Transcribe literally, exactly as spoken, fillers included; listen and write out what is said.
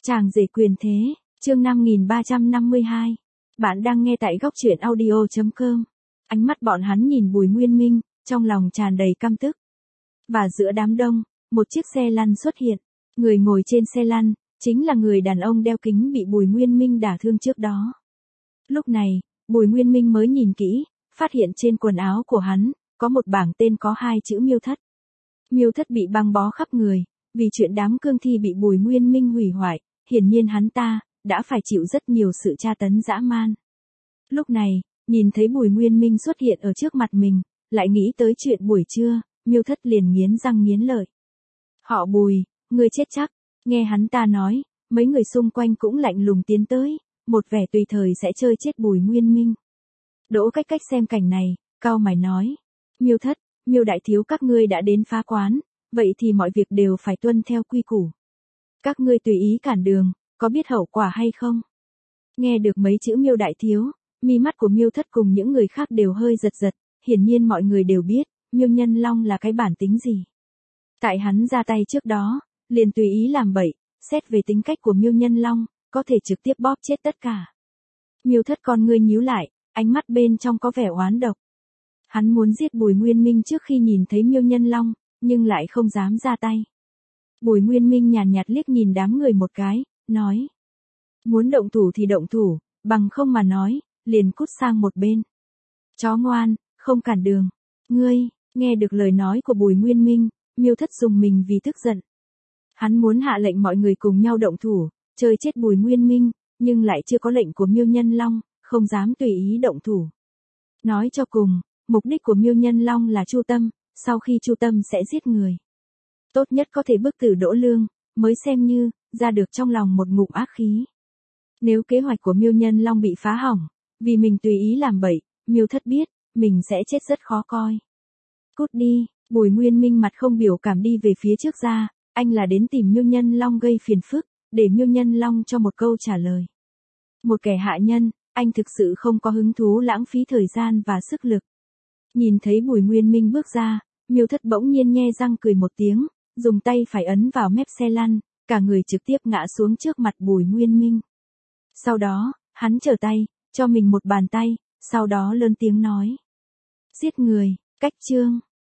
Chàng rể quyền thế, chương năm nghìn ba trăm năm mươi hai. Bạn đang nghe tại góc truyện audio chấm com. Ánh mắt bọn hắn nhìn Bùi Nguyên Minh, trong lòng tràn đầy căm tức. Và giữa đám đông, một chiếc xe lăn xuất hiện. Người ngồi trên xe lăn, chính là người đàn ông đeo kính bị Bùi Nguyên Minh đả thương trước đó. Lúc này, Bùi Nguyên Minh mới nhìn kỹ, phát hiện trên quần áo của hắn, có một bảng tên có hai chữ Miêu Thất. Miêu Thất bị băng bó khắp người, vì chuyện đám cương thi bị Bùi Nguyên Minh hủy hoại, hiển nhiên hắn ta đã phải chịu rất nhiều sự tra tấn dã man. Lúc này, nhìn thấy Bùi Nguyên Minh xuất hiện ở trước mặt mình, lại nghĩ tới chuyện buổi trưa, Miêu Thất liền nghiến răng nghiến lợi. Họ Bùi, ngươi chết chắc, nghe hắn ta nói, mấy người xung quanh cũng lạnh lùng tiến tới, một vẻ tùy thời sẽ chơi chết Bùi Nguyên Minh. Đỗ Cách Cách xem cảnh này, cau mày nói, Miêu Thất, Miêu đại thiếu các ngươi đã đến phá quán, vậy thì mọi việc đều phải tuân theo quy củ. Các ngươi tùy ý cản đường, có biết hậu quả hay không? Nghe được mấy chữ Miêu đại thiếu, mi mắt của Miêu Thất cùng những người khác đều hơi giật giật, hiển nhiên mọi người đều biết, Miêu Nhân Long là cái bản tính gì. Tại hắn ra tay trước đó, liền tùy ý làm bậy, xét về tính cách của Miêu Nhân Long, có thể trực tiếp bóp chết tất cả. Miêu Thất con ngươi nhíu lại, ánh mắt bên trong có vẻ oán độc. Hắn muốn giết Bùi Nguyên Minh trước khi nhìn thấy Miêu Nhân Long, nhưng lại không dám ra tay. Bùi Nguyên Minh nhàn nhạt liếc nhìn đám người một cái, nói. Muốn động thủ thì động thủ, bằng không mà nói, liền cút sang một bên. Chó ngoan, không cản đường. Ngươi, nghe được lời nói của Bùi Nguyên Minh, Miêu Thất dùng mình vì tức giận. Hắn muốn hạ lệnh mọi người cùng nhau động thủ, chơi chết Bùi Nguyên Minh, nhưng lại chưa có lệnh của Miêu Nhân Long, không dám tùy ý động thủ. Nói cho cùng, mục đích của Miêu Nhân Long là chu tâm, sau khi chu tâm sẽ giết người. Tốt nhất có thể bức tử Đỗ Lương, mới xem như, ra được trong lòng một ngụm ác khí. Nếu kế hoạch của Miêu Nhân Long bị phá hỏng, vì mình tùy ý làm bậy, Miêu Thất biết, mình sẽ chết rất khó coi. Cút đi, Bùi Nguyên Minh mặt không biểu cảm đi về phía trước ra, anh là đến tìm Miêu Nhân Long gây phiền phức, để Miêu Nhân Long cho một câu trả lời. Một kẻ hạ nhân, anh thực sự không có hứng thú lãng phí thời gian và sức lực. Nhìn thấy Bùi Nguyên Minh bước ra, Miêu Thất bỗng nhiên nhe răng cười một tiếng, dùng tay phải ấn vào mép xe lăn, cả người trực tiếp ngã xuống trước mặt Bùi Nguyên Minh. Sau đó, hắn trở tay, cho mình một bàn tay, sau đó lớn tiếng nói. Giết người, cách chương.